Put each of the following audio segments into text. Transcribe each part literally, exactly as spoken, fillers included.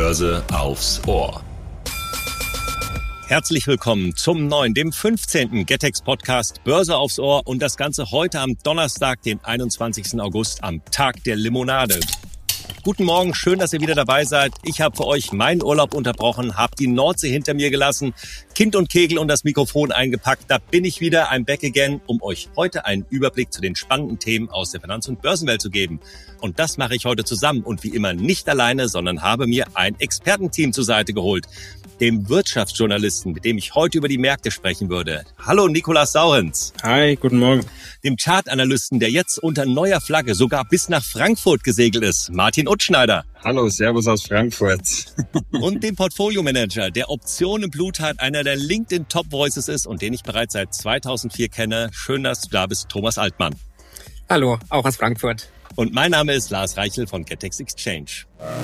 Börse aufs Ohr. Herzlich willkommen zum neuen, dem fünfzehnten Getex-Podcast Börse aufs Ohr und das Ganze heute am Donnerstag, den einundzwanzigsten August, am Tag der Limonade. Guten Morgen, schön, dass ihr wieder dabei seid. Ich habe für euch meinen Urlaub unterbrochen, habe die Nordsee hinter mir gelassen, Kind und Kegel und das Mikrofon eingepackt. Da bin ich wieder, I'm back again, um euch heute einen Überblick zu den spannenden Themen aus der Finanz- und Börsenwelt zu geben. Und das mache ich heute zusammen und wie immer nicht alleine, sondern habe mir ein Expertenteam zur Seite geholt. Dem Wirtschaftsjournalisten, mit dem ich heute über die Märkte sprechen würde. Hallo Nikolaus Saurenz. Hi, guten Morgen. Dem Chartanalysten, der jetzt unter neuer Flagge sogar bis nach Frankfurt gesegelt ist, Martin Utschneider. Hallo, servus aus Frankfurt. Und dem Portfolio-Manager, der Optionen im Blut hat, einer der LinkedIn Top Voices ist und den ich bereits seit zweitausendvier kenne. Schön, dass du da bist, Thomas Altmann. Hallo, auch aus Frankfurt. Und mein Name ist Lars Reichel von Getex Exchange.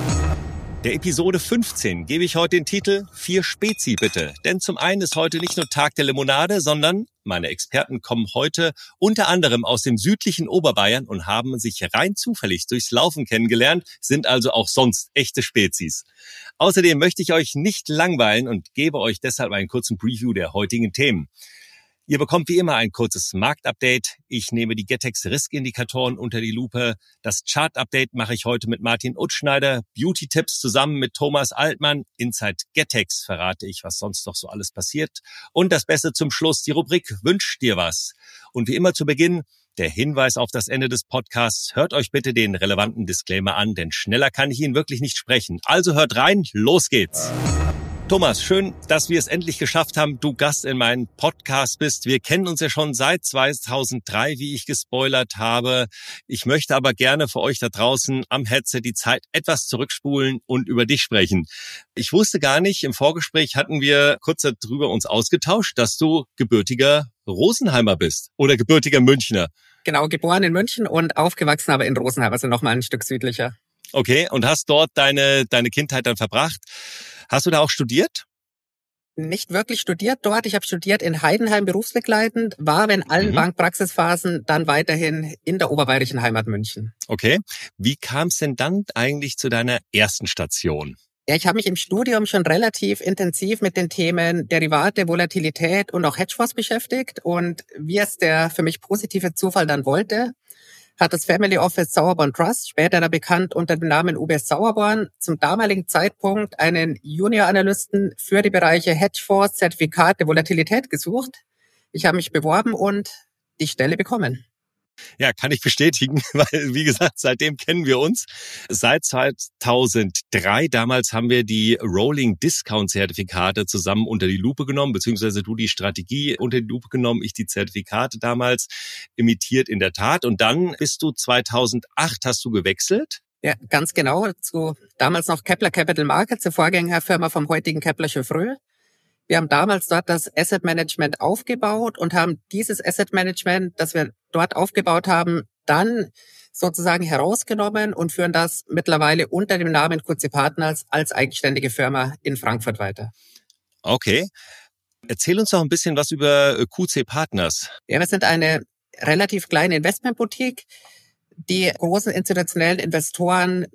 Der Episode fünfzehn gebe ich heute den Titel Vier Spezi bitte. Denn zum einen ist heute nicht nur Tag der Limonade, sondern meine Experten kommen heute unter anderem aus dem südlichen Oberbayern und haben sich rein zufällig durchs Laufen kennengelernt, sind also auch sonst echte Spezis. Außerdem möchte ich euch nicht langweilen und gebe euch deshalb einen kurzen Preview der heutigen Themen. Ihr bekommt wie immer ein kurzes Marktupdate. Ich nehme die Getex-Risk-Indikatoren unter die Lupe. Das Chart-Update mache ich heute mit Martin Utschneider. Beauty-Tipps zusammen mit Thomas Altmann. Inside Getex verrate ich, was sonst noch so alles passiert. Und das Beste zum Schluss, die Rubrik Wünsch dir was. Und wie immer zu Beginn der Hinweis auf das Ende des Podcasts. Hört euch bitte den relevanten Disclaimer an, denn schneller kann ich ihn wirklich nicht sprechen. Also hört rein, los geht's. Thomas, schön, dass wir es endlich geschafft haben, du Gast in meinem Podcast bist. Wir kennen uns ja schon seit zweitausenddrei, wie ich gespoilert habe. Ich möchte aber gerne für euch da draußen am Headset die Zeit etwas zurückspulen und über dich sprechen. Ich wusste gar nicht, im Vorgespräch hatten wir kurz darüber uns ausgetauscht, dass du gebürtiger Rosenheimer bist oder gebürtiger Münchner. Genau, geboren in München und aufgewachsen aber in Rosenheim, also nochmal ein Stück südlicher. Okay, und hast dort deine deine Kindheit dann verbracht. Hast du da auch studiert? Nicht wirklich studiert dort. Ich habe studiert in Heidenheim berufsbegleitend, war in allen mhm. Bankpraxisphasen dann weiterhin in der oberbayerischen Heimat München. Okay. Wie kam es denn dann eigentlich zu deiner ersten Station? Ja, ich habe mich im Studium schon relativ intensiv mit den Themen Derivate, Volatilität und auch Hedgefonds beschäftigt. Und wie es der für mich positive Zufall dann wollte, hat das Family Office Sauerborn Trust, später bekannt unter dem Namen U B S Sauerborn, zum damaligen Zeitpunkt einen Junior-Analysten für die Bereiche Hedgefonds, Zertifikate, Volatilität gesucht. Ich habe mich beworben und die Stelle bekommen. Ja, kann ich bestätigen, weil, wie gesagt, seitdem kennen wir uns. Seit zweitausenddrei, damals haben wir die Rolling Discount Zertifikate zusammen unter die Lupe genommen, beziehungsweise du die Strategie unter die Lupe genommen, ich die Zertifikate damals imitiert in der Tat. Und dann bist du zweitausendacht, hast du gewechselt? Ja, ganz genau, zu damals noch Kepler Capital Markets, der Vorgängerfirma vom heutigen Kepler Chevreux. Wir haben damals dort das Asset Management aufgebaut und haben dieses Asset Management, das wir dort aufgebaut haben, dann sozusagen herausgenommen und führen das mittlerweile unter dem Namen Q C Partners als eigenständige Firma in Frankfurt weiter. Okay. Erzähl uns doch ein bisschen was über Q C Partners. Ja, wir sind eine relativ kleine Investmentboutique, die großen institutionellen Investoren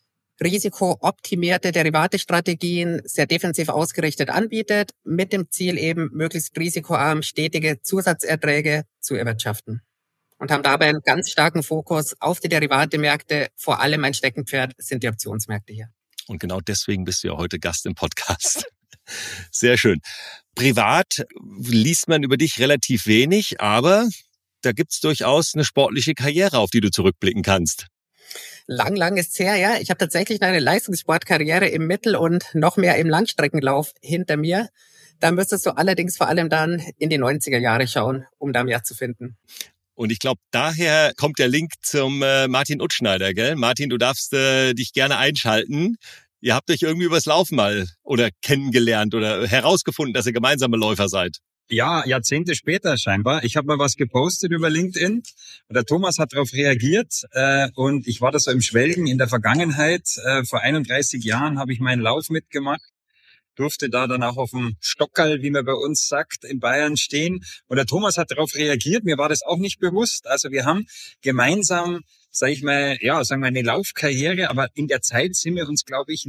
risikooptimierte Derivatestrategien sehr defensiv ausgerichtet anbietet, mit dem Ziel eben möglichst risikoarm stetige Zusatzerträge zu erwirtschaften. Und haben dabei einen ganz starken Fokus auf die Derivatemärkte. Vor allem ein Steckenpferd sind die Optionsmärkte hier. Und genau deswegen bist du ja heute Gast im Podcast. Sehr schön. Privat liest man über dich relativ wenig, aber da gibt's durchaus eine sportliche Karriere, auf die du zurückblicken kannst. Lang, lang ist's her, ja. Ich habe tatsächlich eine Leistungssportkarriere im Mittel- und noch mehr im Langstreckenlauf hinter mir. Da müsstest du allerdings vor allem dann in die neunziger Jahre schauen, um da mehr zu finden. Und ich glaube, daher kommt der Link zum äh, Martin Utschneider, gell? Martin, du darfst äh, dich gerne einschalten. Ihr habt euch irgendwie übers Laufen mal oder kennengelernt oder herausgefunden, dass ihr gemeinsame Läufer seid. Ja, Jahrzehnte später scheinbar. Ich habe mal was gepostet über LinkedIn und der Thomas hat darauf reagiert äh, und ich war da so im Schwelgen in der Vergangenheit. Äh, vor einunddreißig Jahren habe ich meinen Lauf mitgemacht, durfte da dann auch auf dem Stockerl, wie man bei uns sagt, in Bayern stehen. Und der Thomas hat darauf reagiert, mir war das auch nicht bewusst. Also wir haben gemeinsam, sag ich mal, ja, sagen wir eine Laufkarriere, aber in der Zeit sind wir uns, glaube ich, nie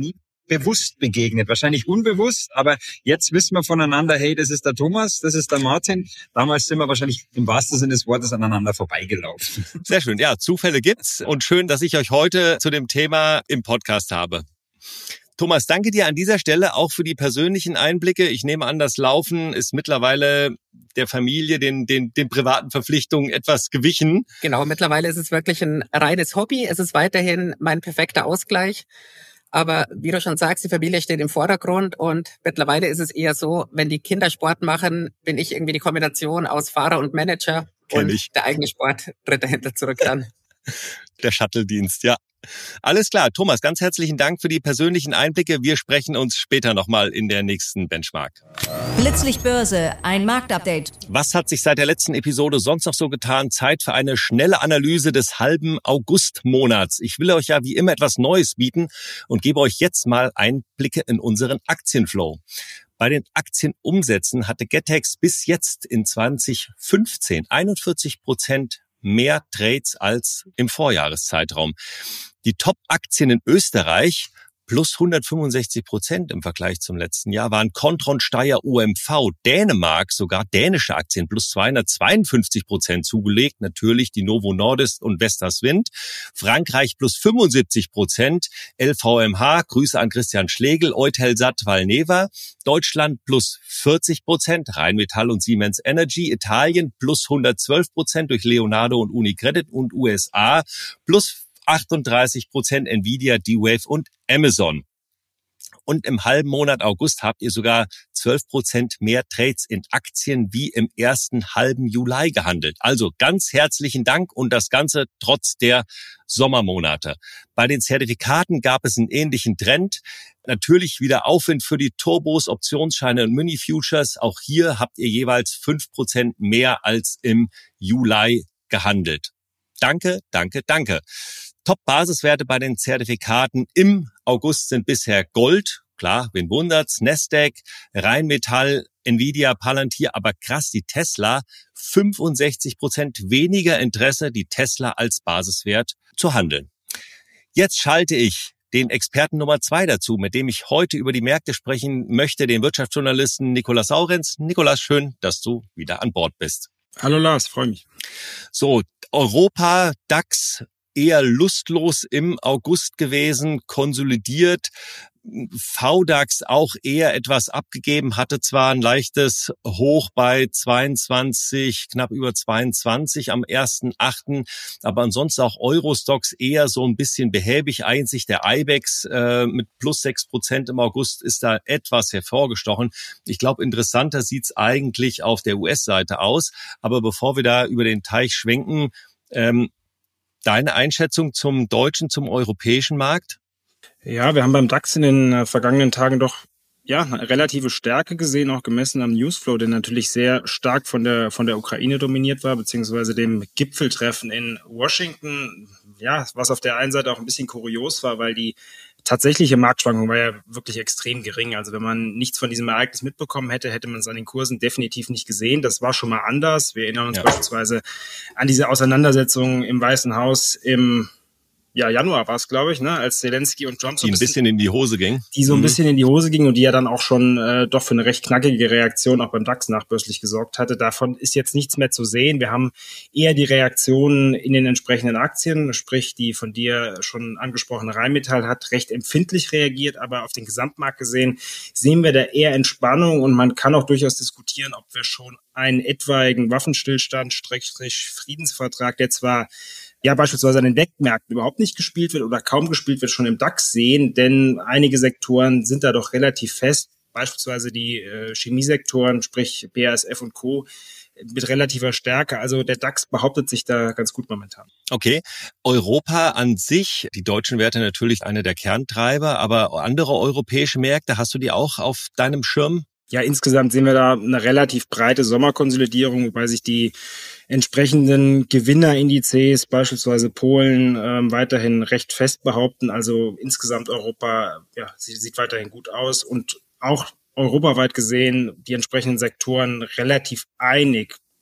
bewusst begegnet, wahrscheinlich unbewusst, aber jetzt wissen wir voneinander, hey, das ist der Thomas, das ist der Martin. Damals sind wir wahrscheinlich im wahrsten Sinne des Wortes aneinander vorbeigelaufen. Sehr schön, ja, Zufälle gibt's und schön, dass ich euch heute zu dem Thema im Podcast habe. Thomas, danke dir an dieser Stelle auch für die persönlichen Einblicke. Ich nehme an, das Laufen ist mittlerweile der Familie, den, den, den privaten Verpflichtungen etwas gewichen. Genau, mittlerweile ist es wirklich ein reines Hobby. Es ist weiterhin mein perfekter Ausgleich. Aber wie du schon sagst, die Familie steht im Vordergrund und mittlerweile ist es eher so, wenn die Kinder Sport machen, bin ich irgendwie die Kombination aus Fahrer und Manager. Kenn und ich. Der eigene Sport tritt dahinter zurück dann. Der Shuttle-Dienst, ja. Alles klar. Thomas, ganz herzlichen Dank für die persönlichen Einblicke. Wir sprechen uns später nochmal in der nächsten Benchmark. Blitzlicht Börse, ein Marktupdate. Was hat sich seit der letzten Episode sonst noch so getan? Zeit für eine schnelle Analyse des halben Augustmonats. Ich will euch ja wie immer etwas Neues bieten und gebe euch jetzt mal Einblicke in unseren Aktienflow. Bei den Aktienumsätzen hatte Getex bis jetzt in zwanzig fünfzehn einundvierzig Prozent mehr Trades als im Vorjahreszeitraum. Die Top-Aktien in Österreich plus hundertfünfundsechzig Prozent im Vergleich zum letzten Jahr waren Kontron, Steyr, O M V, Dänemark, sogar dänische Aktien plus zweihundertzweiundfünfzig Prozent zugelegt, natürlich die Novo Nordisk und Vestas Wind, Frankreich plus fünfundsiebzig Prozent, L V M H, Grüße an Christian Schlegel, Eutelsat, Valneva, Deutschland plus vierzig Prozent, Rheinmetall und Siemens Energy, Italien plus hundertzwölf Prozent durch Leonardo und Unicredit und U S A plus achtunddreißig Prozent Nvidia, D-Wave und Amazon. Und im halben Monat August habt ihr sogar zwölf Prozent mehr Trades in Aktien wie im ersten halben Juli gehandelt. Also ganz herzlichen Dank und das Ganze trotz der Sommermonate. Bei den Zertifikaten gab es einen ähnlichen Trend. Natürlich wieder Aufwind für die Turbos, Optionsscheine und Mini-Futures. Auch hier habt ihr jeweils fünf Prozent mehr als im Juli gehandelt. Danke, danke, danke. Top-Basiswerte bei den Zertifikaten im August sind bisher Gold, klar, wen wundert's, Nasdaq, Rheinmetall, Nvidia, Palantir, aber krass, die Tesla, fünfundsechzig Prozent weniger Interesse, die Tesla als Basiswert zu handeln. Jetzt schalte ich den Experten Nummer zwei dazu, mit dem ich heute über die Märkte sprechen möchte, den Wirtschaftsjournalisten Nikolaus Saurenz. Nikolaus, schön, dass du wieder an Bord bist. Hallo Lars, freue mich. So, Europa, DAX, eher lustlos im August gewesen, konsolidiert. V DAX auch eher etwas abgegeben, hatte zwar ein leichtes Hoch bei zweiundzwanzig, knapp über zweiundzwanzig am ersten achten, aber ansonsten auch Eurostoxx eher so ein bisschen behäbig. Einzig der IBEX äh, mit plus sechs Prozent im August ist da etwas hervorgestochen. Ich glaube, interessanter sieht's eigentlich auf der U S-Seite aus. Aber bevor wir da über den Teich schwenken, ähm, deine Einschätzung zum deutschen, zum europäischen Markt? Ja, wir haben beim DAX in den äh, vergangenen Tagen doch ja eine relative Stärke gesehen, auch gemessen am Newsflow, der natürlich sehr stark von der von der Ukraine dominiert war, beziehungsweise dem Gipfeltreffen in Washington. Ja, was auf der einen Seite auch ein bisschen kurios war, weil die tatsächliche Marktschwankung war ja wirklich extrem gering. Also wenn man nichts von diesem Ereignis mitbekommen hätte, hätte man es an den Kursen definitiv nicht gesehen. Das war schon mal anders. Wir erinnern uns ja beispielsweise an diese Auseinandersetzung im Weißen Haus im ja, Januar war es, glaube ich, ne, als Zelensky und Trump so die ein bisschen in die Hose ging. Die so ein mhm. bisschen in die Hose ging und die ja dann auch schon äh, doch für eine recht knackige Reaktion auch beim DAX nachbörslich gesorgt hatte. Davon ist jetzt nichts mehr zu sehen. Wir haben eher die Reaktionen in den entsprechenden Aktien, sprich die von dir schon angesprochene Rheinmetall hat recht empfindlich reagiert, aber auf den Gesamtmarkt gesehen sehen wir da eher Entspannung und man kann auch durchaus diskutieren, ob wir schon einen etwaigen Waffenstillstand, Schrägstrich Friedensvertrag, der zwar ja beispielsweise an den Weltmärkten überhaupt nicht gespielt wird oder kaum gespielt wird, schon im DAX sehen, denn einige Sektoren sind da doch relativ fest, beispielsweise die äh, Chemiesektoren, sprich B A S F und Co., mit relativer Stärke. Also der DAX behauptet sich da ganz gut momentan. Okay. Europa an sich, die deutschen Werte natürlich eine der Kerntreiber, aber andere europäische Märkte, hast du die auch auf deinem Schirm? Ja, insgesamt sehen wir da eine relativ breite Sommerkonsolidierung, wobei sich die entsprechenden Gewinnerindizes, beispielsweise Polen, ähm, weiterhin recht fest behaupten. Also insgesamt Europa, ja, sie sieht weiterhin gut aus und auch europaweit gesehen die entsprechenden Sektoren relativ einig.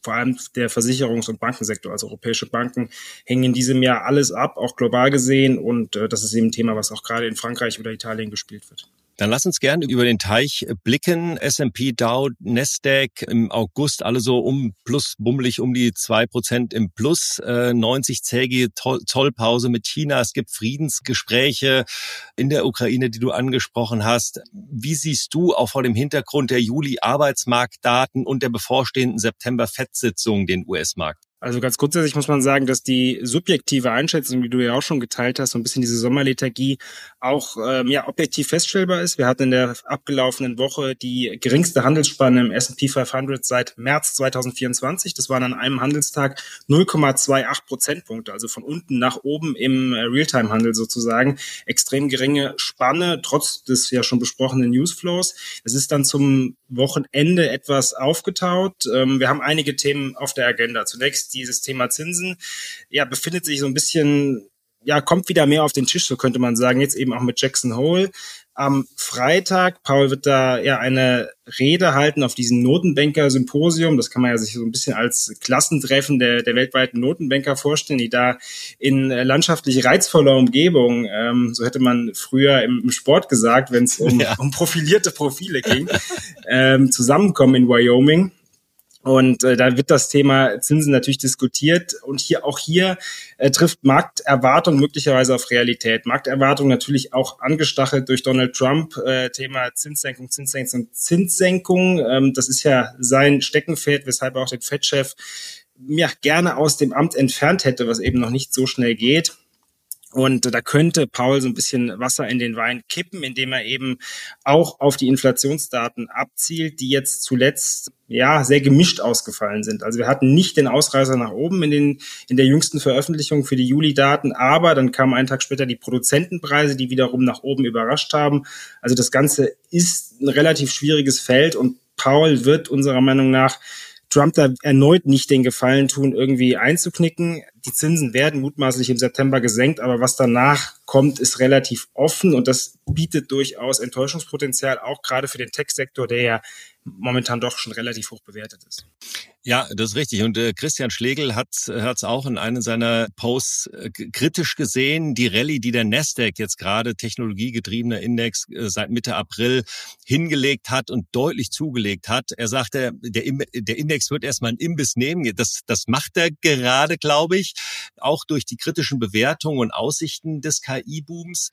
vor allem der Versicherungs- und Bankensektor, also europäische Banken, hängen in diesem Jahr alles ab, auch global gesehen. Und äh, das ist eben ein Thema, was auch gerade in Frankreich oder Italien gespielt wird. Dann lass uns gerne über den Teich blicken. S and P, Dow, Nasdaq im August alle so um plus bummelig um die zwei Prozent im Plus. Äh, neunzig-tägige Zollpause mit China. Es gibt Friedensgespräche in der Ukraine, die du angesprochen hast. Wie siehst du auch vor dem Hintergrund der Juli-Arbeitsmarktdaten und der bevorstehenden September-Fed-Sitzung den U S-Markt? Also ganz grundsätzlich muss man sagen, dass die subjektive Einschätzung, wie du ja auch schon geteilt hast, so ein bisschen diese Sommerlethargie auch ähm, ja objektiv feststellbar ist. Wir hatten in der abgelaufenen Woche die geringste Handelsspanne im S and P fünfhundert seit März zweitausendvierundzwanzig. Das waren an einem Handelstag null Komma achtundzwanzig Prozentpunkte, also von unten nach oben im äh, Realtime-Handel sozusagen. Extrem geringe Spanne, trotz des ja schon besprochenen Newsflows. Es ist dann zum Wochenende etwas aufgetaut. Ähm, wir haben einige Themen auf der Agenda. Zunächst dieses Thema Zinsen, ja, befindet sich so ein bisschen, ja, kommt wieder mehr auf den Tisch, so könnte man sagen, jetzt eben auch mit Jackson Hole. Am Freitag, Paul wird da ja eine Rede halten auf diesem Notenbanker-Symposium. Das kann man ja sich so ein bisschen als Klassentreffen der, der weltweiten Notenbanker vorstellen, die da in landschaftlich reizvoller Umgebung, ähm, so hätte man früher im, im Sport gesagt, wenn es um, ja. um profilierte Profile ging, ähm, zusammenkommen in Wyoming. Und äh, da wird das Thema Zinsen natürlich diskutiert. Und hier auch hier äh, trifft Markterwartung möglicherweise auf Realität. Markterwartung natürlich auch angestachelt durch Donald Trump. Äh, Thema Zinssenkung, Zinssenkung, Zinssenkung. Ähm, das ist ja sein Steckenpferd, weshalb er auch den Fed-Chef ja gerne aus dem Amt entfernt hätte, was eben noch nicht so schnell geht. Und da könnte Paul so ein bisschen Wasser in den Wein kippen, indem er eben auch auf die Inflationsdaten abzielt, die jetzt zuletzt ja sehr gemischt ausgefallen sind. Also wir hatten nicht den Ausreißer nach oben in den in der jüngsten Veröffentlichung für die Juli-Daten, aber dann kamen einen Tag später die Produzentenpreise, die wiederum nach oben überrascht haben. Also das Ganze ist ein relativ schwieriges Feld und Paul wird unserer Meinung nach Trump da erneut nicht den Gefallen tun, irgendwie einzuknicken. Die Zinsen werden mutmaßlich im September gesenkt, aber was danach kommt, ist relativ offen und das bietet durchaus Enttäuschungspotenzial, auch gerade für den Tech-Sektor, der ja momentan doch schon relativ hoch bewertet ist. Ja, das ist richtig. Und äh, Christian Schlegel hat es auch in einem seiner Posts äh, kritisch gesehen, die Rallye, die der Nasdaq jetzt gerade, technologiegetriebener Index, äh, seit Mitte April hingelegt hat und deutlich zugelegt hat. Er sagte, der, der Index wird erstmal einen Imbiss nehmen. Das, das macht er gerade, glaube ich, auch durch die kritischen Bewertungen und Aussichten des K I-Booms.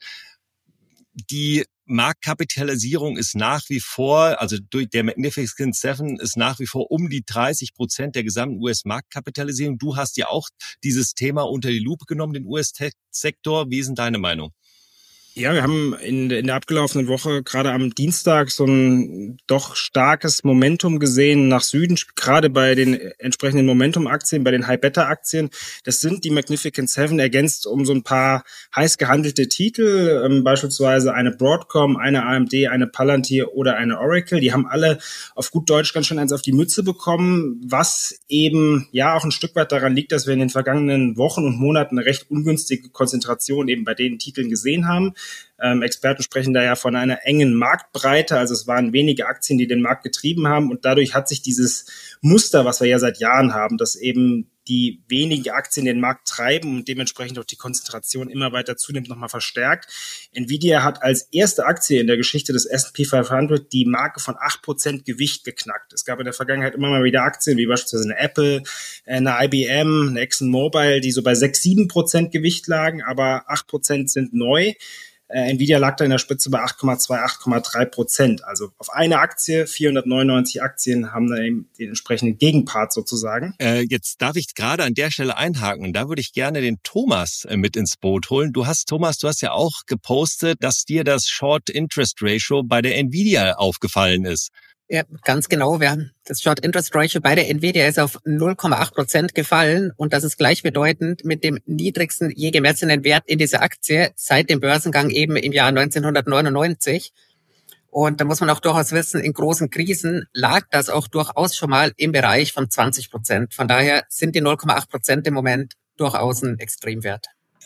Die Marktkapitalisierung ist nach wie vor, also durch der Magnificent Seven ist nach wie vor um die dreißig Prozent der gesamten U S-Marktkapitalisierung. Du hast ja auch dieses Thema unter die Lupe genommen, den U S-Tech-Sektor. Wie ist denn deine Meinung? Ja, wir haben in, in der abgelaufenen Woche gerade am Dienstag so ein doch starkes Momentum gesehen nach Süden, gerade bei den entsprechenden Momentum-Aktien, bei den High-Beta-Aktien. Das sind die Magnificent Seven ergänzt um so ein paar heiß gehandelte Titel, ähm, beispielsweise eine Broadcom, eine A M D, eine Palantir oder eine Oracle. Die haben alle auf gut Deutsch ganz schön eins auf die Mütze bekommen, was eben ja auch ein Stück weit daran liegt, dass wir in den vergangenen Wochen und Monaten eine recht ungünstige Konzentration eben bei den Titeln gesehen haben. Ähm, Experten sprechen da ja von einer engen Marktbreite, also es waren wenige Aktien, die den Markt getrieben haben und dadurch hat sich dieses Muster, was wir ja seit Jahren haben, dass eben die wenigen Aktien den Markt treiben und dementsprechend auch die Konzentration immer weiter zunimmt, nochmal verstärkt. Nvidia hat als erste Aktie in der Geschichte des S and P fünfhundert die Marke von acht Prozent Gewicht geknackt. Es gab in der Vergangenheit immer mal wieder Aktien, wie beispielsweise eine Apple, eine I B M, eine ExxonMobil, die so bei sechs, sieben Prozent Gewicht lagen, aber acht Prozent sind neu. Äh, Nvidia lag da in der Spitze bei acht Komma zwei, acht Komma drei Prozent. Also auf eine Aktie, vierhundertneunundneunzig Aktien haben da eben den entsprechenden Gegenpart sozusagen. Äh, jetzt darf ich gerade an der Stelle einhaken und da würde ich gerne den Thomas äh, mit ins Boot holen. Du hast, Thomas, du hast ja auch gepostet, dass dir das Short Interest Ratio bei der Nvidia aufgefallen ist. Ja, ganz genau. Wir haben das Short Interest Ratio bei der Nvidia ist auf null Komma acht Prozent gefallen und das ist gleichbedeutend mit dem niedrigsten je gemessenen Wert in dieser Aktie seit dem Börsengang eben im Jahr neunzehnhundertneunundneunzig. Und da muss man auch durchaus wissen, in großen Krisen lag das auch durchaus schon mal im Bereich von zwanzig Prozent. Von daher sind die null Komma acht Prozent im Moment durchaus ein Extremwert.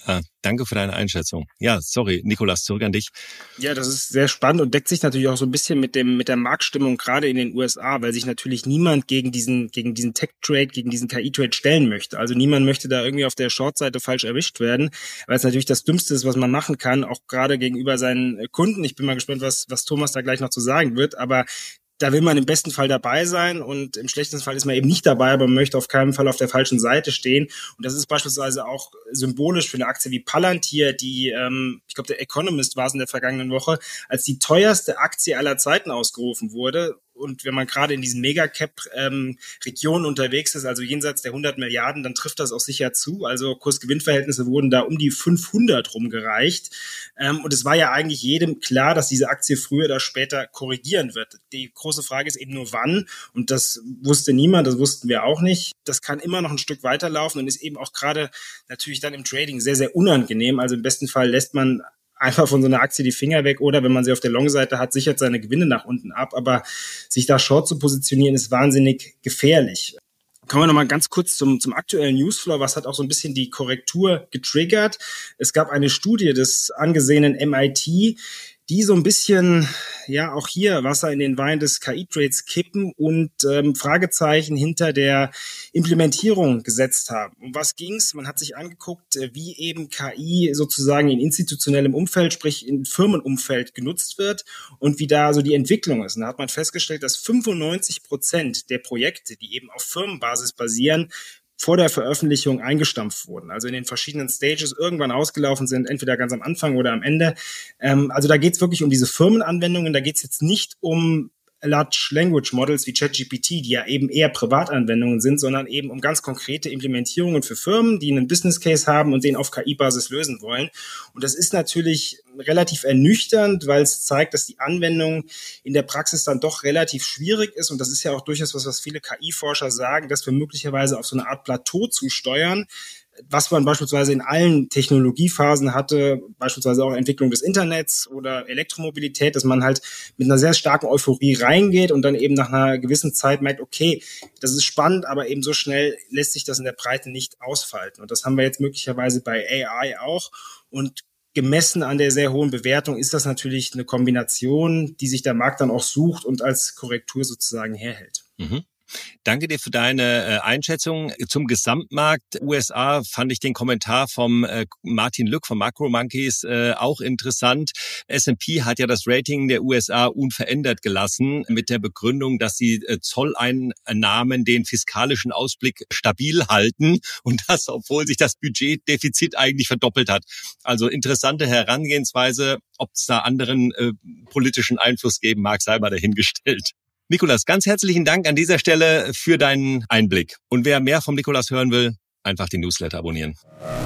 Ah, danke für deine Einschätzung. Ja, sorry, Nikolas, zurück an dich. Ja, das ist sehr spannend und deckt sich natürlich auch so ein bisschen mit dem mit der Marktstimmung gerade in den U S A, weil sich natürlich niemand gegen diesen gegen diesen Tech-Trade, gegen diesen K I-Trade stellen möchte. Also niemand möchte da irgendwie auf der Short-Seite falsch erwischt werden, weil es natürlich das Dümmste ist, was man machen kann, auch gerade gegenüber seinen Kunden. Ich bin mal gespannt, was was Thomas da gleich noch zu sagen wird, aber da will man im besten Fall dabei sein und im schlechtesten Fall ist man eben nicht dabei, aber man möchte auf keinen Fall auf der falschen Seite stehen. Und das ist beispielsweise auch symbolisch für eine Aktie wie Palantir, die, ähm, ich glaube, der Economist war es in der vergangenen Woche, als die teuerste Aktie aller Zeiten ausgerufen wurde. Und wenn man gerade in diesen Megacap-Regionen ähm, unterwegs ist, also jenseits der hundert Milliarden, dann trifft das auch sicher zu. Also Kurs-Gewinn-Verhältnisse wurden da um die fünfhundert rumgereicht. Ähm, und es war ja eigentlich jedem klar, dass diese Aktie früher oder später korrigieren wird. Die große Frage ist eben nur wann. Und das wusste niemand, das wussten wir auch nicht. Das kann immer noch ein Stück weiterlaufen und ist eben auch gerade natürlich dann im Trading sehr, sehr unangenehm. Also im besten Fall lässt man einfach von so einer Aktie die Finger weg oder wenn man sie auf der Long-Seite hat, sichert seine Gewinne nach unten ab. Aber sich da short zu positionieren, ist wahnsinnig gefährlich. Kommen wir nochmal ganz kurz zum, zum aktuellen Newsflow. Was hat auch so ein bisschen die Korrektur getriggert? Es gab eine Studie des angesehenen M I T, die so ein bisschen, ja, auch hier Wasser in den Wein des K I-Trades kippen und ähm, Fragezeichen hinter der Implementierung gesetzt haben. Um was ging's? Man hat sich angeguckt, wie eben K I sozusagen in institutionellem Umfeld, sprich in Firmenumfeld genutzt wird und wie da so die Entwicklung ist. Und da hat man festgestellt, dass fünfundneunzig Prozent der Projekte, die eben auf Firmenbasis basieren, vor der Veröffentlichung eingestampft wurden, also in den verschiedenen Stages irgendwann ausgelaufen sind, entweder ganz am Anfang oder am Ende. Ähm, also da geht es wirklich um diese Firmenanwendungen, da geht es jetzt nicht um Large Language Models wie ChatGPT, die ja eben eher Privatanwendungen sind, sondern eben um ganz konkrete Implementierungen für Firmen, die einen Business Case haben und den auf K I-Basis lösen wollen. Und das ist natürlich relativ ernüchternd, weil es zeigt, dass die Anwendung in der Praxis dann doch relativ schwierig ist. Und das ist ja auch durchaus was, was viele K I-Forscher sagen, dass wir möglicherweise auf so eine Art Plateau zusteuern, was man beispielsweise in allen Technologiephasen hatte, beispielsweise auch Entwicklung des Internets oder Elektromobilität, dass man halt mit einer sehr starken Euphorie reingeht und dann eben nach einer gewissen Zeit merkt, okay, das ist spannend, aber eben so schnell lässt sich das in der Breite nicht ausfalten. Und das haben wir jetzt möglicherweise bei A I auch. Und gemessen an der sehr hohen Bewertung ist das natürlich eine Kombination, die sich der Markt dann auch sucht und als Korrektur sozusagen herhält. Mhm. Danke dir für deine Einschätzung. Zum Gesamtmarkt U S A fand ich den Kommentar vom Martin Lück von Macro Monkeys auch interessant. S und P hat ja das Rating der U S A unverändert gelassen mit der Begründung, dass sie Zolleinnahmen den fiskalischen Ausblick stabil halten und das, obwohl sich das Budgetdefizit eigentlich verdoppelt hat. Also interessante Herangehensweise. Ob es da anderen äh, politischen Einfluss geben mag, sei mal dahingestellt. Nikolas, ganz herzlichen Dank an dieser Stelle für deinen Einblick. Und wer mehr vom Nikolas hören will, einfach den Newsletter abonnieren.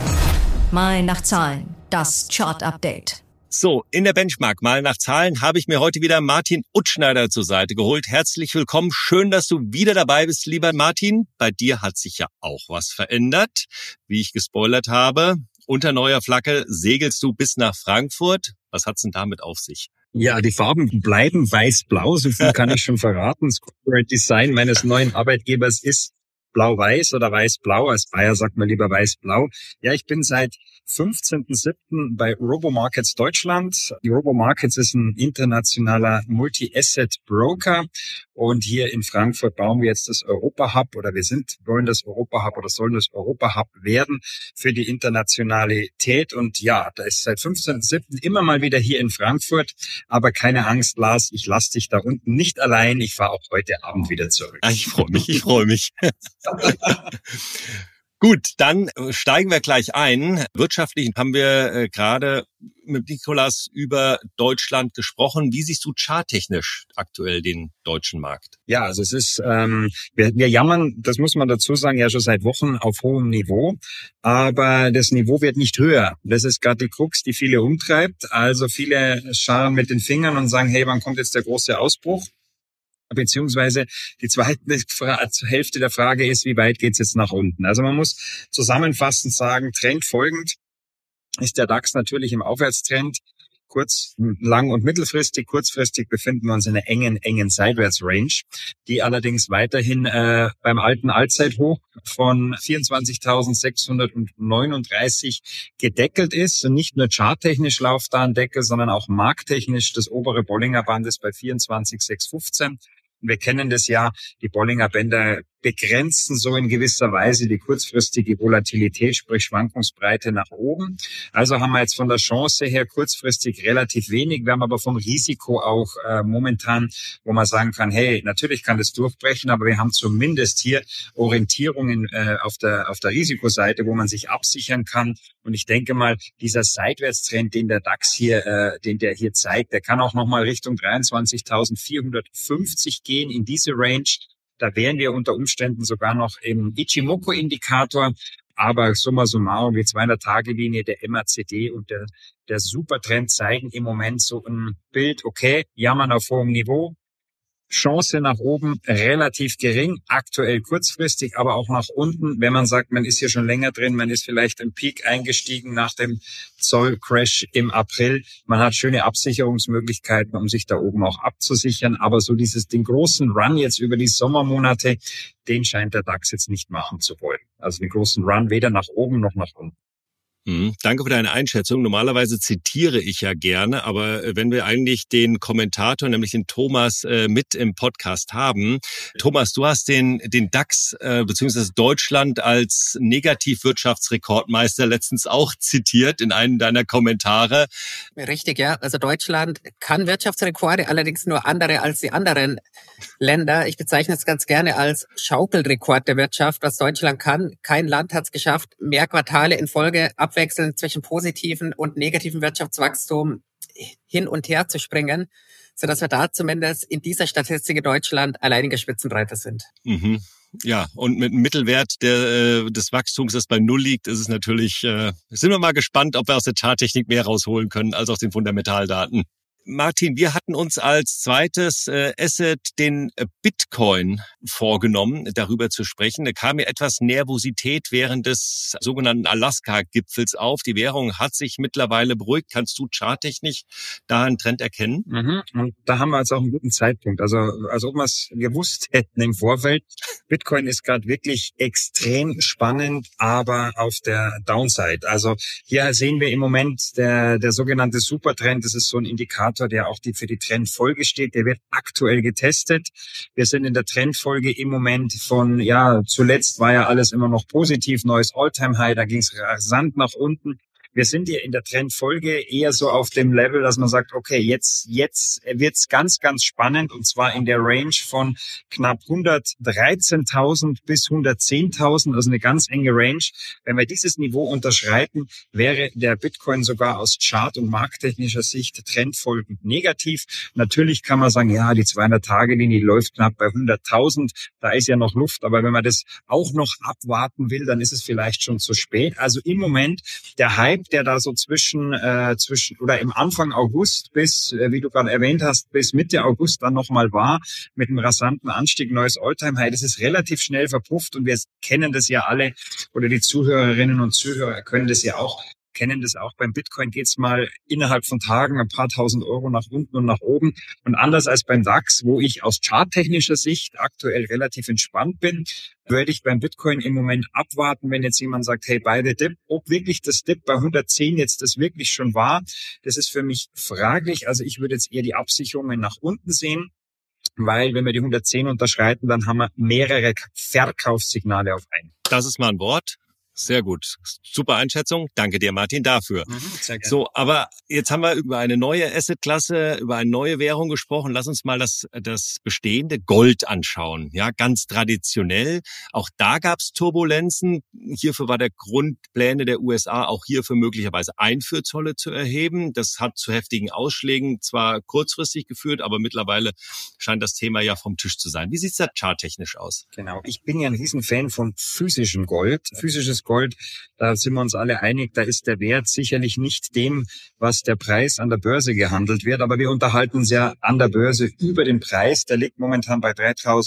Mal nach Zahlen, das Chart-Update. So, in der Benchmark mal nach Zahlen habe ich mir heute wieder Martin Utzschneider zur Seite geholt. Herzlich willkommen. Schön, dass du wieder dabei bist, lieber Martin. Bei dir hat sich ja auch was verändert, wie ich gespoilert habe. Unter neuer Flagge segelst du bis nach Frankfurt. Was hat's denn damit auf sich? Ja, die Farben bleiben weiß-blau, so viel kann ich schon verraten. Das Corporate Design meines neuen Arbeitgebers ist blau-weiß oder weiß-blau. Als Bayer sagt man lieber weiß-blau. Ja, ich bin seit fünfzehnten siebten bei Robomarkets Deutschland. Die Robomarkets ist ein internationaler Multi-Asset-Broker. Und hier in Frankfurt bauen wir jetzt das Europa-Hub oder wir sind, wollen das Europa-Hub oder sollen das Europa-Hub werden für die Internationalität. Und ja, da ist seit fünfzehnten siebten immer mal wieder hier in Frankfurt. Aber keine Angst, Lars, ich lasse dich da unten nicht allein. Ich fahre auch heute Abend wieder zurück. Ich freue mich, ich freue mich. Gut, dann steigen wir gleich ein. Wirtschaftlich haben wir äh, gerade mit Nikolas über Deutschland gesprochen. Wie siehst du charttechnisch aktuell den deutschen Markt? Ja, also es ist, ähm, wir, wir jammern, das muss man dazu sagen, ja schon seit Wochen auf hohem Niveau, aber das Niveau wird nicht höher. Das ist gerade die Krux, die viele umtreibt. Also viele scharen mit den Fingern und sagen, hey, wann kommt jetzt der große Ausbruch? Beziehungsweise die zweite Hälfte der Frage ist, wie weit geht's jetzt nach unten? Also man muss zusammenfassend sagen, trendfolgend ist der DAX natürlich im Aufwärtstrend. kurz, lang und mittelfristig. Kurzfristig befinden wir uns in einer engen, engen Seitwärts-Range, die allerdings weiterhin äh, beim alten Allzeithoch von vierundzwanzigtausendsechshundertneununddreißig gedeckelt ist. Und nicht nur charttechnisch läuft da ein Deckel, sondern auch markttechnisch. Das obere Bollinger Band ist bei vierundzwanzigsechshundertfünfzehn. Wir kennen das ja, die Bollinger Bänder begrenzen so in gewisser Weise die kurzfristige Volatilität, sprich Schwankungsbreite nach oben. Also haben wir jetzt von der Chance her kurzfristig relativ wenig. Wir haben aber vom Risiko auch äh, momentan, wo man sagen kann, hey, natürlich kann das durchbrechen, aber wir haben zumindest hier Orientierungen äh, auf der auf der Risikoseite, wo man sich absichern kann. Und ich denke mal, dieser Seitwärtstrend, den der DAX hier, äh, den der hier zeigt, der kann auch nochmal Richtung dreiundzwanzigtausendvierhundertfünfzig gehen in diese Range. Da wären wir unter Umständen sogar noch im Ichimoku-Indikator. Aber summa summarum, die zweihundert-Tage-Linie, der M A C D und der, der Supertrend zeigen im Moment so ein Bild, okay, jammern auf hohem Niveau. Chance nach oben relativ gering, aktuell kurzfristig, aber auch nach unten. Wenn man sagt, man ist hier schon länger drin, man ist vielleicht im Peak eingestiegen nach dem Zollcrash im April. Man hat schöne Absicherungsmöglichkeiten, um sich da oben auch abzusichern. Aber so dieses, den großen Run jetzt über die Sommermonate, den scheint der DAX jetzt nicht machen zu wollen. Also den großen Run weder nach oben noch nach unten. Mhm, danke für deine Einschätzung. Normalerweise zitiere ich ja gerne, aber wenn wir eigentlich den Kommentator, nämlich den Thomas, äh, mit im Podcast haben. Thomas, du hast den den DAX äh, bzw. Deutschland als Negativwirtschaftsrekordmeister letztens auch zitiert in einem deiner Kommentare. Richtig, ja. Also Deutschland kann Wirtschaftsrekorde, allerdings nur andere als die anderen Länder. Ich bezeichne es ganz gerne als Schaukelrekord der Wirtschaft, was Deutschland kann. Kein Land hat es geschafft, mehr Quartale in Folge abwechselnd zwischen positiven und negativen Wirtschaftswachstum hin und her zu springen, sodass wir da zumindest in dieser Statistik in Deutschland alleinige Spitzenreiter sind. Mhm. Ja, und mit einem Mittelwert der, äh, des Wachstums, das bei Null liegt, ist es natürlich, äh, sind wir mal gespannt, ob wir aus der Charttechnik mehr rausholen können als aus den Fundamentaldaten. Martin, wir hatten uns als zweites äh, Asset den äh, Bitcoin vorgenommen, darüber zu sprechen. Da kam mir etwas Nervosität während des sogenannten Alaska-Gipfels auf. Die Währung hat sich mittlerweile beruhigt. Kannst du charttechnisch da einen Trend erkennen? Mhm. Und da haben wir jetzt auch einen guten Zeitpunkt. Also als ob wir es gewusst hätten im Vorfeld. Bitcoin ist gerade wirklich extrem spannend, aber auf der Downside. Also hier sehen wir im Moment der, der sogenannte Supertrend. Das ist so ein Indikator, der auch die für die Trendfolge steht. Der wird aktuell getestet. Wir sind in der Trendfolge im Moment von, ja, zuletzt war ja alles immer noch positiv, neues All-Time-High, da ging es rasant nach unten. Wir sind hier in der Trendfolge eher so auf dem Level, dass man sagt, okay, jetzt jetzt wird's ganz, ganz spannend, und zwar in der Range von knapp hundertdreizehntausend bis hundertzehntausend, also eine ganz enge Range. Wenn wir dieses Niveau unterschreiten, wäre der Bitcoin sogar aus chart- und markttechnischer Sicht trendfolgend negativ. Natürlich kann man sagen, ja, die zweihundert-Tage-Linie läuft knapp bei hunderttausend, da ist ja noch Luft, aber wenn man das auch noch abwarten will, dann ist es vielleicht schon zu spät. Also im Moment der Hype, der da so zwischen äh, zwischen oder im Anfang August bis, äh, wie du gerade erwähnt hast, bis Mitte August dann nochmal war, mit einem rasanten Anstieg, neues All-Time-High, das ist relativ schnell verpufft, und wir kennen das ja alle, oder die Zuhörerinnen und Zuhörer können das ja auch, kennen das auch. Beim Bitcoin geht's mal innerhalb von Tagen ein paar tausend Euro nach unten und nach oben. Und anders als beim DAX, wo ich aus charttechnischer Sicht aktuell relativ entspannt bin, würde ich beim Bitcoin im Moment abwarten, wenn jetzt jemand sagt, hey, bei der Dip, ob wirklich das Dip bei hundertzehn jetzt das wirklich schon war, das ist für mich fraglich. Also ich würde jetzt eher die Absicherungen nach unten sehen, weil wenn wir die hundertzehn unterschreiten, dann haben wir mehrere Verkaufssignale auf einen. Das ist mal ein Wort. Sehr gut. Super Einschätzung. Danke dir, Martin, dafür. Mhm, sehr gerne. So, aber jetzt haben wir über eine neue Assetklasse, über eine neue Währung gesprochen. Lass uns mal das, das bestehende Gold anschauen. Ja, ganz traditionell. Auch da gab es Turbulenzen. Hierfür war der Grund, Pläne der U S A auch hierfür möglicherweise Einfuhrzölle zu erheben. Das hat zu heftigen Ausschlägen zwar kurzfristig geführt, aber mittlerweile scheint das Thema ja vom Tisch zu sein. Wie sieht's da charttechnisch aus? Genau. Ich bin ja ein Riesenfan von physischem Gold. Physisches Gold Gold, da sind wir uns alle einig, da ist der Wert sicherlich nicht dem, was der Preis an der Börse gehandelt wird. Aber wir unterhalten uns ja an der Börse über den Preis. Der liegt momentan bei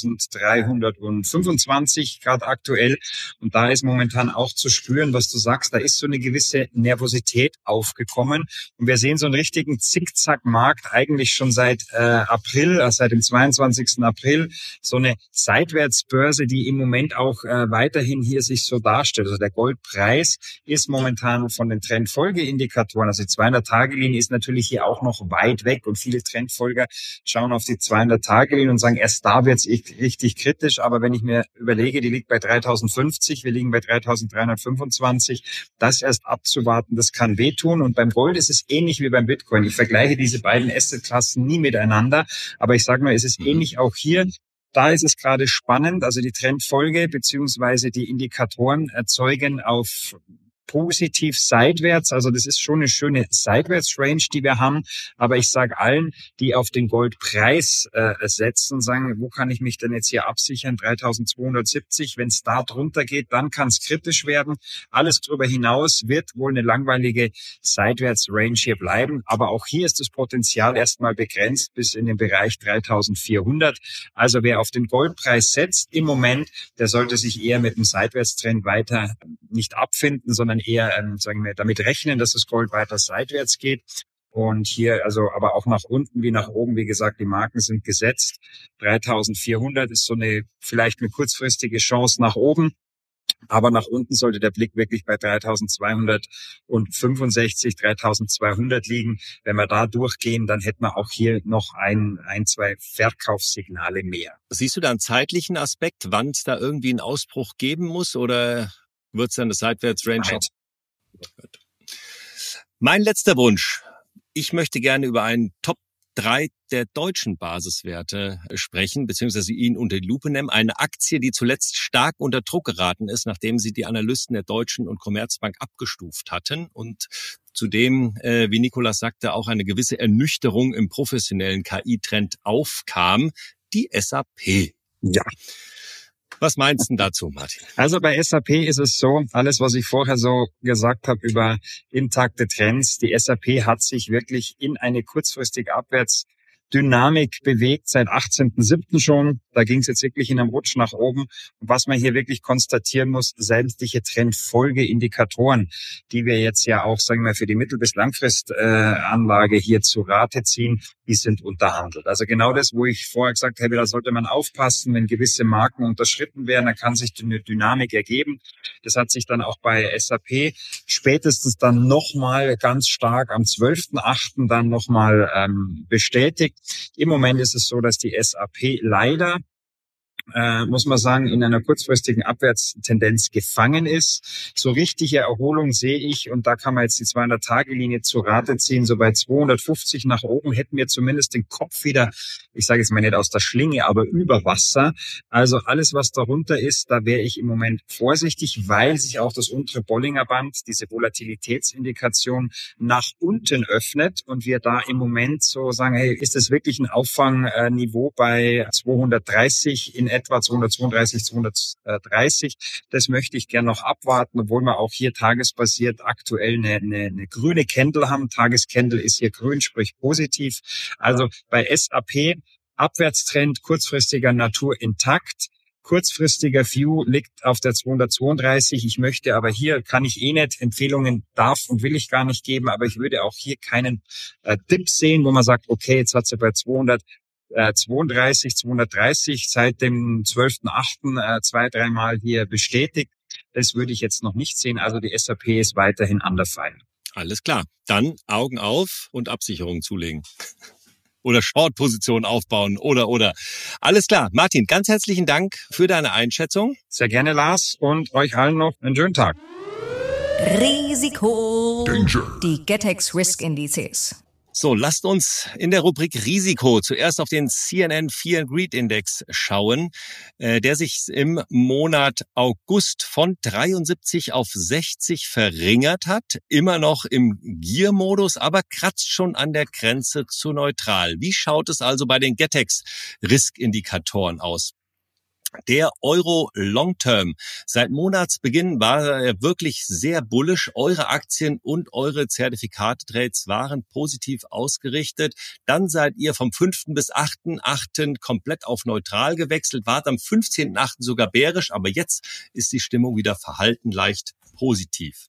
dreitausenddreihundertfünfundzwanzig Grad aktuell. Und da ist momentan auch zu spüren, was du sagst, da ist so eine gewisse Nervosität aufgekommen. Und wir sehen so einen richtigen Zickzack-Markt eigentlich schon seit äh, April, also seit dem zweiundzwanzigsten April. So eine Seitwärtsbörse, die im Moment auch äh, weiterhin hier sich so darstellt. Also der Goldpreis ist momentan von den Trendfolgeindikatoren, also die zweihundert-Tage-Linie ist natürlich hier auch noch weit weg und viele Trendfolger schauen auf die zweihundert-Tage-Linie und sagen, erst da wird's richtig kritisch. Aber wenn ich mir überlege, die liegt bei dreitausendfünfzig, wir liegen bei dreitausenddreihundertfünfundzwanzig, das erst abzuwarten, das kann wehtun. Und beim Gold ist es ähnlich wie beim Bitcoin. Ich vergleiche diese beiden Assetklassen nie miteinander, aber ich sage mal, es ist ähnlich auch hier. Da ist es gerade spannend, also die Trendfolge beziehungsweise die Indikatoren erzeugen auf positiv seitwärts, also das ist schon eine schöne Seitwärtsrange, die wir haben, aber ich sage allen, die auf den Goldpreis äh, setzen, sagen, wo kann ich mich denn jetzt hier absichern, dreitausendzweihundertsiebzig, wenn es da drunter geht, dann kann es kritisch werden, alles darüber hinaus wird wohl eine langweilige Seitwärtsrange hier bleiben, aber auch hier ist das Potenzial erstmal begrenzt bis in den Bereich dreitausendvierhundert, also wer auf den Goldpreis setzt im Moment, der sollte sich eher mit dem Seitwärtstrend weiter nicht abfinden, sondern eher, ähm, sagen wir, damit rechnen, dass das Gold weiter seitwärts geht. Und hier, also, aber auch nach unten wie nach oben, wie gesagt, die Marken sind gesetzt. dreitausendvierhundert ist so eine, vielleicht eine kurzfristige Chance nach oben. Aber nach unten sollte der Blick wirklich bei dreitausendzweihundertfünfundsechzig, dreitausendzweihundert liegen. Wenn wir da durchgehen, dann hätten wir auch hier noch ein, ein, zwei Verkaufssignale mehr. Siehst du da einen zeitlichen Aspekt, wann es da irgendwie einen Ausbruch geben muss, oder wird es dann eine Seitwärtsrange? Mein letzter Wunsch. Ich möchte gerne über einen Top drei der deutschen Basiswerte sprechen, beziehungsweise ihn unter die Lupe nehmen. Eine Aktie, die zuletzt stark unter Druck geraten ist, nachdem sie die Analysten der Deutschen und Commerzbank abgestuft hatten und zudem, äh, wie Nicolas sagte, auch eine gewisse Ernüchterung im professionellen K I-Trend aufkam, die S A P. Ja. Was meinst du dazu, Martin? Also bei S A P ist es so, alles, was ich vorher so gesagt habe über intakte Trends, die S A P hat sich wirklich in eine kurzfristige Abwärtsdynamik bewegt, seit achtzehnten siebten schon. Da ging es jetzt wirklich in einem Rutsch nach oben. Und was man hier wirklich konstatieren muss, sämtliche Trendfolgeindikatoren, die wir jetzt ja auch, sagen wir, für die Mittel- bis Langfristanlage äh, hier zu Rate ziehen, die sind unterhandelt. Also genau das, wo ich vorher gesagt habe, da sollte man aufpassen, wenn gewisse Marken unterschritten werden, dann kann sich eine Dynamik ergeben. Das hat sich dann auch bei S A P spätestens dann nochmal ganz stark am zwölften achten dann nochmal ähm, bestätigt. Im Moment ist es so, dass die S A P leider Äh, muss man sagen, in einer kurzfristigen Abwärtstendenz gefangen ist. So richtige Erholung sehe ich, und da kann man jetzt die zweihundert-Tage-Linie zu Rate ziehen, so bei zweihundertfünfzig nach oben hätten wir zumindest den Kopf wieder, ich sage jetzt mal nicht aus der Schlinge, aber über Wasser. Also alles, was darunter ist, da wäre ich im Moment vorsichtig, weil sich auch das untere Bollinger Band, diese Volatilitätsindikation, nach unten öffnet und wir da im Moment so sagen, hey, ist das wirklich ein Auffangniveau bei zweihundertdreißig in etwa zweihundertzweiunddreißig, zweihundertdreißig. Das möchte ich gerne noch abwarten, obwohl wir auch hier tagesbasiert aktuell eine, eine, eine grüne Candle haben. Tagescandle ist hier grün, sprich positiv. Also bei S A P Abwärtstrend kurzfristiger Natur intakt. Kurzfristiger View liegt auf der zweihundertzweiunddreißig. Ich möchte aber hier, kann ich eh nicht, Empfehlungen darf und will ich gar nicht geben, aber ich würde auch hier keinen äh, Tipp sehen, wo man sagt, okay, jetzt hat sie bei zweihundertzweiunddreißig, zweihundertdreißig seit dem zwölften achten äh, zwei, dreimal hier bestätigt. Das würde ich jetzt noch nicht sehen. Also die S A P ist weiterhin underfire. Alles klar. Dann Augen auf und Absicherungen zulegen. Oder Short-Position aufbauen oder, oder. Alles klar. Martin, ganz herzlichen Dank für deine Einschätzung. Sehr gerne, Lars, und euch allen noch einen schönen Tag. Risiko. Danger. Die Getex Risk Indizes. So, lasst uns in der Rubrik Risiko zuerst auf den C N N Fear and Greed Index schauen, äh, der sich im Monat August von dreiundsiebzig auf sechzig verringert hat. Immer noch im Gier-Modus, aber kratzt schon an der Grenze zu neutral. Wie schaut es also bei den Getex Risk Indikatoren aus? Der Euro Long Term. Seit Monatsbeginn war er wirklich sehr bullish. Eure Aktien und eure Zertifikate-Trades waren positiv ausgerichtet. Dann seid ihr vom fünften bis achten achten komplett auf neutral gewechselt, wart am fünfzehnten achten sogar bärisch, aber jetzt ist die Stimmung wieder verhalten leicht positiv.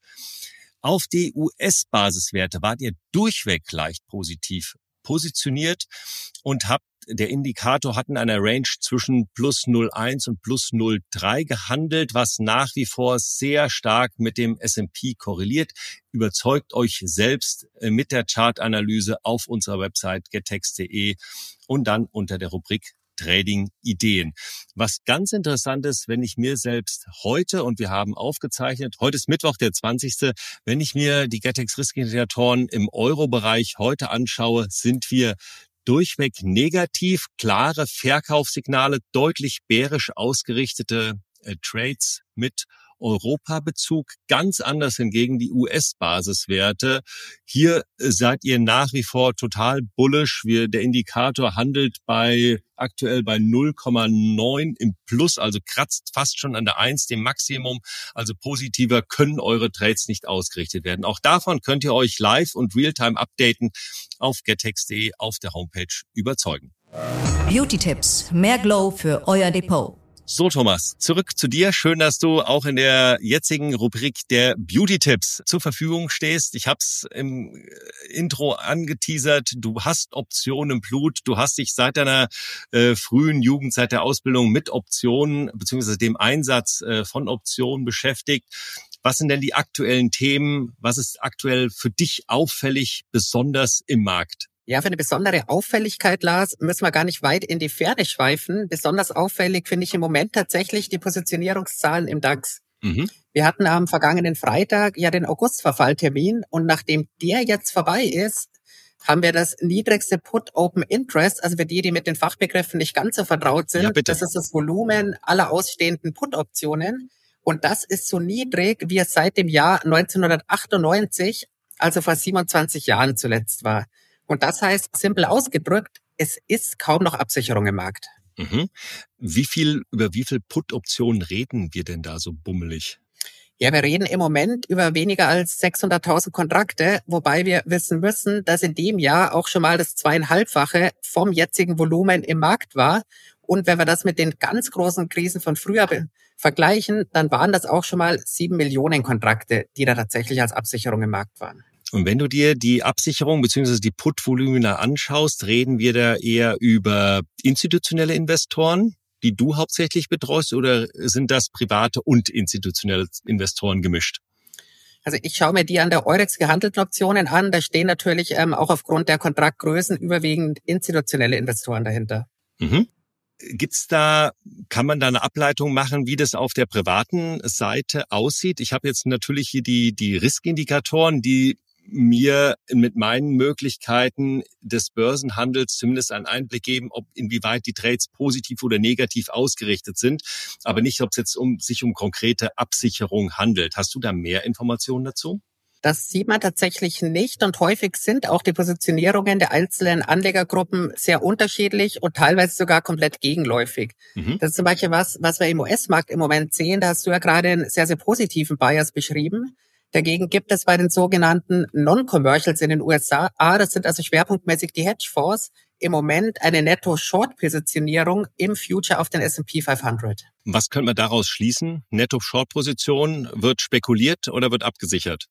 Auf die U S-Basiswerte wart ihr durchweg leicht positiv positioniert und habt Der Indikator hat in einer Range zwischen plus null Komma eins und plus null Komma drei gehandelt, was nach wie vor sehr stark mit dem S und P korreliert. Überzeugt euch selbst mit der Chartanalyse auf unserer Website getex punkt de und dann unter der Rubrik Trading-Ideen. Was ganz interessant ist, wenn ich mir selbst heute, und wir haben aufgezeichnet, heute ist Mittwoch, der zwanzigste Wenn ich mir die Getex Risk-Indikatoren im Euro-Bereich heute anschaue, sind wir durchweg negativ, klare Verkaufssignale, deutlich bärisch ausgerichtete äh, Trades mit Europa-Bezug. Ganz anders hingegen die U S-Basiswerte. Hier äh, seid ihr nach wie vor total bullish. Wir, der Indikator handelt bei aktuell bei null Komma neun im Plus, also kratzt fast schon an der eins, dem Maximum. Also positiver können eure Trades nicht ausgerichtet werden. Auch davon könnt ihr euch live und realtime updaten auf getex punkt de auf der Homepage überzeugen. Beauty-Tipps. Mehr Glow für euer Depot. So, Thomas, zurück zu dir. Schön, dass du auch in der jetzigen Rubrik der Beauty-Tipps zur Verfügung stehst. Ich habe es im Intro angeteasert. Du hast Optionen im Blut. Du hast dich seit deiner äh, frühen Jugend, seit der Ausbildung mit Optionen bzw. dem Einsatz äh, von Optionen beschäftigt. Was sind denn die aktuellen Themen? Was ist aktuell für dich auffällig, besonders im Markt? Ja, für eine besondere Auffälligkeit, Lars, müssen wir gar nicht weit in die Ferne schweifen. Besonders auffällig finde ich im Moment tatsächlich die Positionierungszahlen im DAX. Mhm. Wir hatten am vergangenen Freitag ja den Augustverfalltermin und nachdem der jetzt vorbei ist, haben wir das niedrigste Put Open Interest, also für die, die mit den Fachbegriffen nicht ganz so vertraut sind. Ja, bitte. Das ist das Volumen aller ausstehenden Put-Optionen und das ist so niedrig, wie es seit dem Jahr neunzehnhundertachtundneunzig, also vor siebenundzwanzig Jahren zuletzt war. Und das heißt, simpel ausgedrückt, es ist kaum noch Absicherung im Markt. Mhm. Wie viel, über wie viel Put-Optionen reden wir denn da so bummelig? Ja, wir reden im Moment über weniger als sechshunderttausend Kontrakte, wobei wir wissen müssen, dass in dem Jahr auch schon mal das zweieinhalbfache vom jetzigen Volumen im Markt war. Und wenn wir das mit den ganz großen Krisen von früher be- vergleichen, dann waren das auch schon mal sieben Millionen Kontrakte, die da tatsächlich als Absicherung im Markt waren. Und wenn du dir die Absicherung bzw. die Put-Volumina anschaust, reden wir da eher über institutionelle Investoren, die du hauptsächlich betreust, oder sind das private und institutionelle Investoren gemischt? Also ich schaue mir die an der Eurex gehandelten Optionen an. Da stehen natürlich ähm, auch aufgrund der Kontraktgrößen überwiegend institutionelle Investoren dahinter. Mhm. Gibt's da, kann man da eine Ableitung machen, wie das auf der privaten Seite aussieht? Ich habe jetzt natürlich hier die, die Riskindikatoren, die mir mit meinen Möglichkeiten des Börsenhandels zumindest einen Einblick geben, ob inwieweit die Trades positiv oder negativ ausgerichtet sind, aber nicht, ob es jetzt um sich um konkrete Absicherung handelt. Hast du da mehr Informationen dazu? Das sieht man tatsächlich nicht und häufig sind auch die Positionierungen der einzelnen Anlegergruppen sehr unterschiedlich und teilweise sogar komplett gegenläufig. Mhm. Das ist zum Beispiel was, was wir im U S-Markt im Moment sehen. Da hast du ja gerade einen sehr, sehr positiven Bias beschrieben. Dagegen gibt es bei den sogenannten Non-Commercials in den U S A, das sind also schwerpunktmäßig die Hedgefonds, im Moment eine Netto-Short-Positionierung im Future auf den S und P fünfhundert. Was können wir daraus schließen? Netto-Short-Position, wird spekuliert oder wird abgesichert?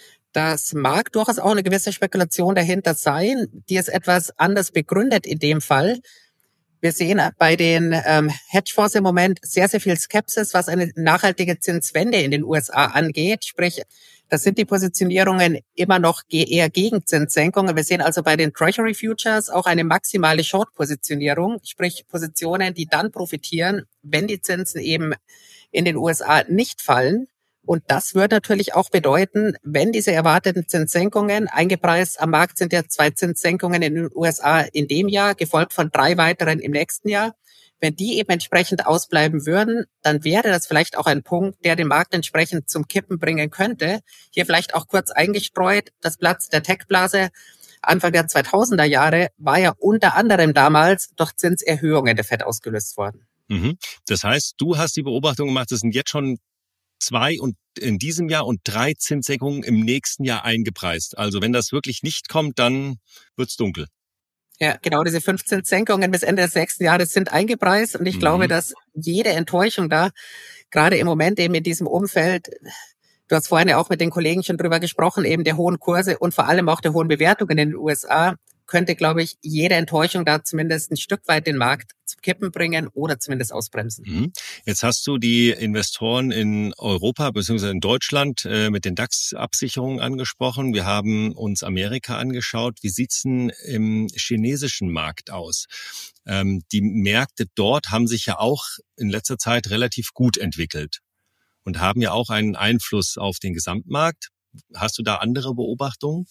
Das mag durchaus auch eine gewisse Spekulation dahinter sein, die ist etwas anders begründet in dem Fall. Wir sehen bei den ähm, Hedgefonds im Moment sehr, sehr viel Skepsis, was eine nachhaltige Zinswende in den U S A angeht. Sprich, das sind die Positionierungen immer noch eher gegen Zinssenkungen. Wir sehen also bei den Treasury Futures auch eine maximale Short-Positionierung, sprich Positionen, die dann profitieren, wenn die Zinsen eben in den U S A nicht fallen. Und das wird natürlich auch bedeuten, wenn diese erwarteten Zinssenkungen, eingepreist am Markt sind ja zwei Zinssenkungen in den U S A in dem Jahr, gefolgt von drei weiteren im nächsten Jahr, wenn die eben entsprechend ausbleiben würden, dann wäre das vielleicht auch ein Punkt, der den Markt entsprechend zum Kippen bringen könnte. Hier vielleicht auch kurz eingestreut, das Platz der Tech-Blase Anfang der zweitausender Jahre war ja unter anderem damals durch Zinserhöhungen der Fed ausgelöst worden. Mhm. Das heißt, du hast die Beobachtung gemacht, es sind jetzt schon zwei und in diesem Jahr und drei Zinssenkungen im nächsten Jahr eingepreist. Also wenn das wirklich nicht kommt, dann wird's dunkel. Ja, genau, diese fünfzehn Senkungen bis Ende des nächsten Jahres sind eingepreist und ich mhm. glaube, dass jede Enttäuschung da, gerade im Moment eben in diesem Umfeld, du hast vorhin ja auch mit den Kollegen schon drüber gesprochen, eben der hohen Kurse und vor allem auch der hohen Bewertungen in den U S A, könnte, glaube ich, jede Enttäuschung da zumindest ein Stück weit den Markt zum Kippen bringen oder zumindest ausbremsen. Mhm. Jetzt hast du die Investoren in Europa bzw. in Deutschland äh, mit den DAX-Absicherungen angesprochen. Wir haben uns Amerika angeschaut. Wie sieht's denn im chinesischen Markt aus? Ähm, die Märkte dort haben sich ja auch in letzter Zeit relativ gut entwickelt und haben ja auch einen Einfluss auf den Gesamtmarkt. Hast du da andere Beobachtungen?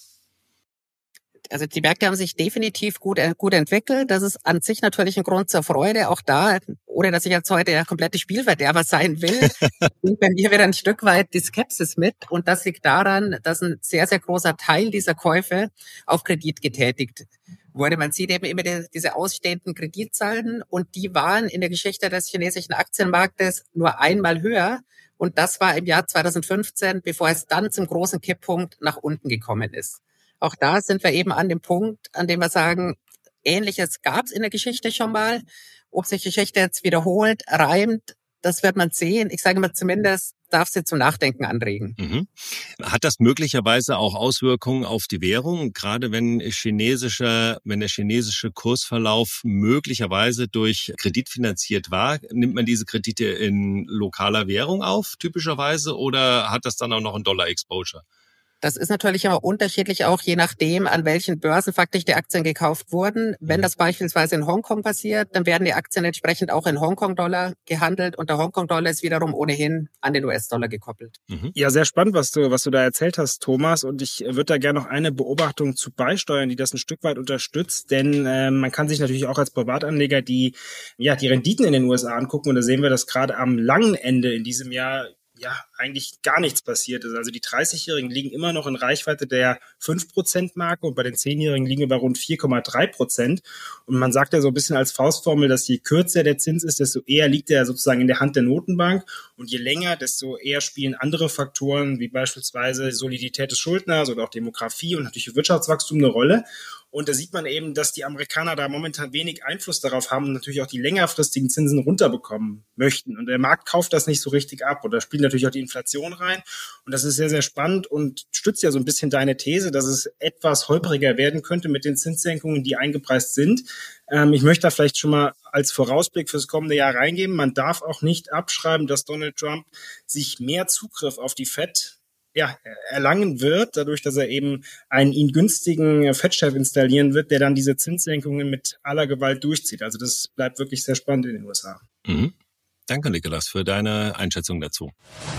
Also die Märkte haben sich definitiv gut, gut entwickelt. Das ist an sich natürlich ein Grund zur Freude. Auch da, ohne dass ich jetzt heute der komplette Spielverderber sein will, bringt bei mir wieder ein Stück weit die Skepsis mit. Und das liegt daran, dass ein sehr, sehr großer Teil dieser Käufe auf Kredit getätigt wurde. Man sieht eben immer die, diese ausstehenden Kreditzahlen und die waren in der Geschichte des chinesischen Aktienmarktes nur einmal höher. Und das war im Jahr zweitausendfünfzehn, bevor es dann zum großen Kipppunkt nach unten gekommen ist. Auch da sind wir eben an dem Punkt, an dem wir sagen, Ähnliches gab es in der Geschichte schon mal. Ob sich die Geschichte jetzt wiederholt, reimt, das wird man sehen. Ich sage mal, zumindest darf sie zum Nachdenken anregen. Mhm. Hat das möglicherweise auch Auswirkungen auf die Währung, gerade wenn chinesischer, wenn der chinesische Kursverlauf möglicherweise durch Kredit finanziert war? Nimmt man diese Kredite in lokaler Währung auf, typischerweise, oder hat das dann auch noch ein Dollar-Exposure? Das ist natürlich immer unterschiedlich, auch je nachdem, an welchen Börsen faktisch die Aktien gekauft wurden. Wenn das beispielsweise in Hongkong passiert, dann werden die Aktien entsprechend auch in Hongkong-Dollar gehandelt und der Hongkong-Dollar ist wiederum ohnehin an den U S-Dollar gekoppelt. Mhm. Ja, sehr spannend, was du, was du da erzählt hast, Thomas. Und ich würde da gerne noch eine Beobachtung zu beisteuern, die das ein Stück weit unterstützt. Denn äh, man kann sich natürlich auch als Privatanleger die, ja, die Renditen in den U S A angucken. Und da sehen wir, dass gerade am langen Ende in diesem Jahr ja eigentlich gar nichts passiert ist. Also die dreißigjährigen liegen immer noch in Reichweite der fünf Prozent Marke und bei den zehnjährigen liegen wir bei rund vier Komma drei Prozent. Und man sagt ja so ein bisschen als Faustformel, dass je kürzer der Zins ist, desto eher liegt er sozusagen in der Hand der Notenbank und je länger, desto eher spielen andere Faktoren wie beispielsweise Solidität des Schuldners oder auch Demografie und natürlich Wirtschaftswachstum eine Rolle. Und da sieht man eben, dass die Amerikaner da momentan wenig Einfluss darauf haben und natürlich auch die längerfristigen Zinsen runterbekommen möchten. Und der Markt kauft das nicht so richtig ab. Und da spielt natürlich auch die Inflation rein. Und das ist sehr, sehr spannend und stützt ja so ein bisschen deine These, dass es etwas holpriger werden könnte mit den Zinssenkungen, die eingepreist sind. Ähm, ich möchte da vielleicht schon mal als Vorausblick fürs kommende Jahr reingeben. Man darf auch nicht abschreiben, dass Donald Trump sich mehr Zugriff auf die Fed ja, erlangen wird, dadurch, dass er eben einen ihn günstigen Fed-Chef installieren wird, der dann diese Zinssenkungen mit aller Gewalt durchzieht. Also das bleibt wirklich sehr spannend in den U S A. Mhm. Danke, Nicolas, für deine Einschätzung dazu.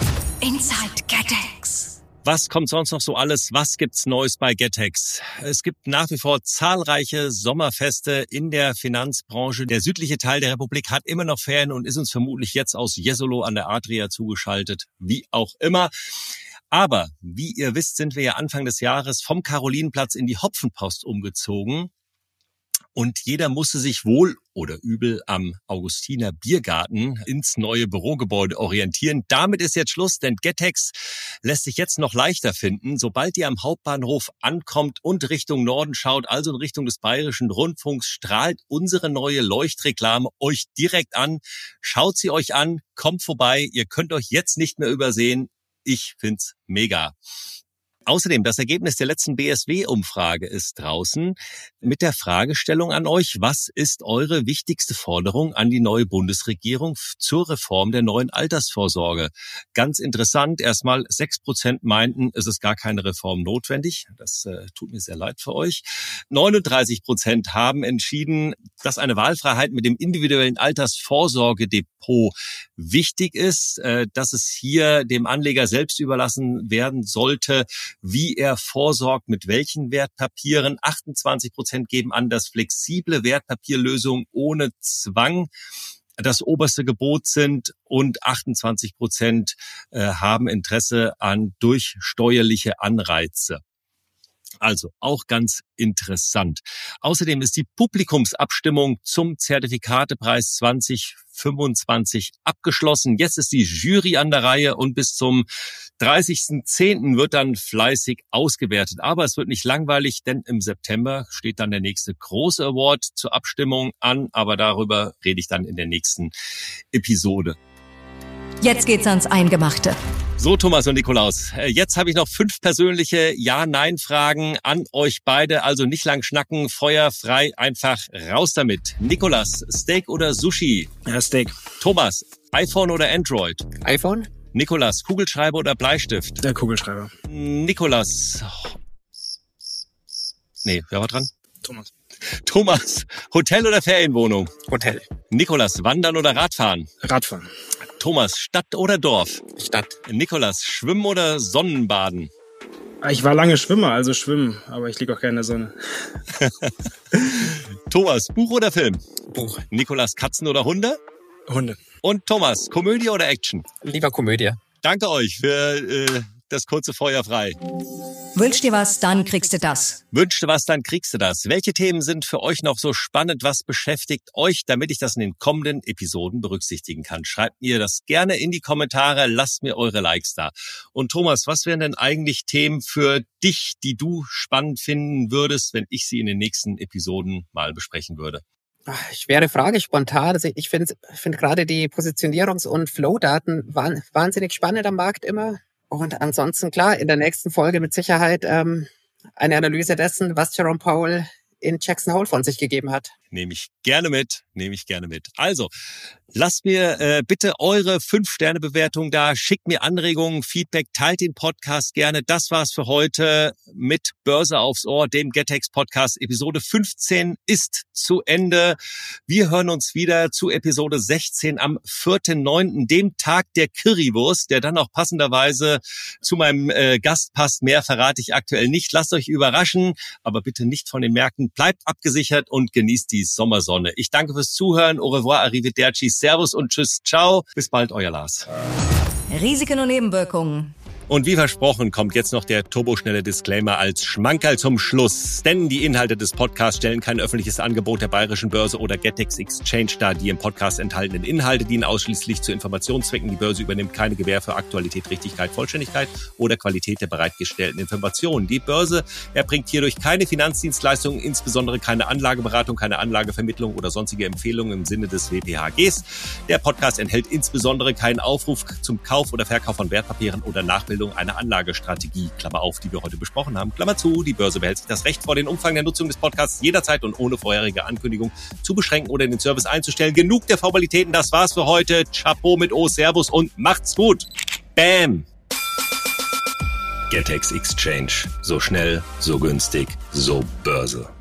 Inside Getex. Was kommt sonst noch so alles? Was gibt's Neues bei Getex? Es gibt nach wie vor zahlreiche Sommerfeste in der Finanzbranche. Der südliche Teil der Republik hat immer noch Ferien und ist uns vermutlich jetzt aus Jesolo an der Adria zugeschaltet. Wie auch immer. Aber, wie ihr wisst, sind wir ja Anfang des Jahres vom Karolinenplatz in die Hopfenpost umgezogen. Und jeder musste sich wohl oder übel am Augustiner Biergarten ins neue Bürogebäude orientieren. Damit ist jetzt Schluss, denn Getex lässt sich jetzt noch leichter finden. Sobald ihr am Hauptbahnhof ankommt und Richtung Norden schaut, also in Richtung des Bayerischen Rundfunks, strahlt unsere neue Leuchtreklame euch direkt an. Schaut sie euch an, kommt vorbei, ihr könnt euch jetzt nicht mehr übersehen. Ich find's mega. Außerdem, das Ergebnis der letzten B S W-Umfrage ist draußen mit der Fragestellung an euch, was ist eure wichtigste Forderung an die neue Bundesregierung zur Reform der neuen Altersvorsorge? Ganz interessant, erstmal sechs Prozent meinten, es ist gar keine Reform notwendig. Das äh, tut mir sehr leid für euch. neununddreißig Prozent haben entschieden, dass eine Wahlfreiheit mit dem individuellen Altersvorsorgedepot wichtig ist, äh, dass es hier dem Anleger selbst überlassen werden sollte, wie er vorsorgt, mit welchen Wertpapieren. achtundzwanzig Prozent geben an, dass flexible Wertpapierlösungen ohne Zwang das oberste Gebot sind und achtundzwanzig Prozent äh, haben Interesse an durch steuerliche Anreize. Also auch ganz interessant. Außerdem ist die Publikumsabstimmung zum Zertifikatepreis zwanzig fünfundzwanzig abgeschlossen. Jetzt ist die Jury an der Reihe und bis zum dreißigsten zehnten wird dann fleißig ausgewertet. Aber es wird nicht langweilig, denn im September steht dann der nächste große Award zur Abstimmung an. Aber darüber rede ich dann in der nächsten Episode. Jetzt geht's ans Eingemachte. So, Thomas und Nikolaus, jetzt habe ich noch fünf persönliche Ja-Nein-Fragen an euch beide. Also nicht lang schnacken, feuerfrei, einfach raus damit. Nikolaus, Steak oder Sushi? Ja, Steak. Thomas, iPhone oder Android? iPhone? Nikolaus, Kugelschreiber oder Bleistift? Der Kugelschreiber. Nikolaus. Nee, wer war dran? Thomas. Thomas, Hotel oder Ferienwohnung? Hotel. Nikolaus, Wandern oder Radfahren? Radfahren. Thomas, Stadt oder Dorf? Stadt. Nikolaus, Schwimmen oder Sonnenbaden? Ich war lange Schwimmer, also schwimmen, aber ich liege auch gerne in der Sonne. Thomas, Buch oder Film? Buch. Nikolaus, Katzen oder Hunde? Hunde. Und Thomas, Komödie oder Action? Lieber Komödie. Danke euch für äh, das kurze Feuer frei. Wünsch dir was, dann kriegst du das. Wünschst du was, dann kriegst du das. Welche Themen sind für euch noch so spannend? Was beschäftigt euch, damit ich das in den kommenden Episoden berücksichtigen kann? Schreibt mir das gerne in die Kommentare. Lasst mir eure Likes da. Und Thomas, was wären denn eigentlich Themen für dich, die du spannend finden würdest, wenn ich sie in den nächsten Episoden mal besprechen würde? Ach, schwere Frage, spontan. Also ich finde find gerade die Positionierungs- und Flow-Daten waren wahnsinnig spannend am Markt immer. Und ansonsten, klar, in der nächsten Folge mit Sicherheit ähm, eine Analyse dessen, was Jerome Powell in Jackson Hole von sich gegeben hat. Nehme ich gerne mit, nehme ich gerne mit. Also, lasst mir äh, bitte eure fünf Sterne Bewertung da, schickt mir Anregungen, Feedback, teilt den Podcast gerne. Das war's für heute mit Börse aufs Ohr, dem Getex Podcast. Episode fünfzehn ist zu Ende. Wir hören uns wieder zu Episode sechzehn am vierten neunten, dem Tag der Currywurst, der dann auch passenderweise zu meinem äh, Gast passt. Mehr verrate ich aktuell nicht. Lasst euch überraschen, aber bitte nicht von den Märkten. Bleibt abgesichert und genießt die Sommersonne. Ich danke fürs Zuhören. Au revoir, arrivederci, servus und tschüss, ciao. Bis bald, euer Lars. Risiken und Nebenwirkungen. Und wie versprochen kommt jetzt noch der turboschnelle Disclaimer als Schmankerl zum Schluss. Denn die Inhalte des Podcasts stellen kein öffentliches Angebot der Bayerischen Börse oder Getex Exchange dar. Die im Podcast enthaltenen Inhalte dienen ausschließlich zu Informationszwecken. Die Börse übernimmt keine Gewähr für Aktualität, Richtigkeit, Vollständigkeit oder Qualität der bereitgestellten Informationen. Die Börse erbringt hierdurch keine Finanzdienstleistungen, insbesondere keine Anlageberatung, keine Anlagevermittlung oder sonstige Empfehlungen im Sinne des W P H Gs. Der Podcast enthält insbesondere keinen Aufruf zum Kauf oder Verkauf von Wertpapieren oder Nachbildung einer Anlagestrategie, Klammer auf, die wir heute besprochen haben, Klammer zu. Die Börse behält sich das Recht vor, den Umfang der Nutzung des Podcasts jederzeit und ohne vorherige Ankündigung zu beschränken oder den Service einzustellen. Genug der Formalitäten, das war's für heute. Chapeau mit O, Servus und macht's gut. Bam! Getex Exchange. So schnell, so günstig, so Börse.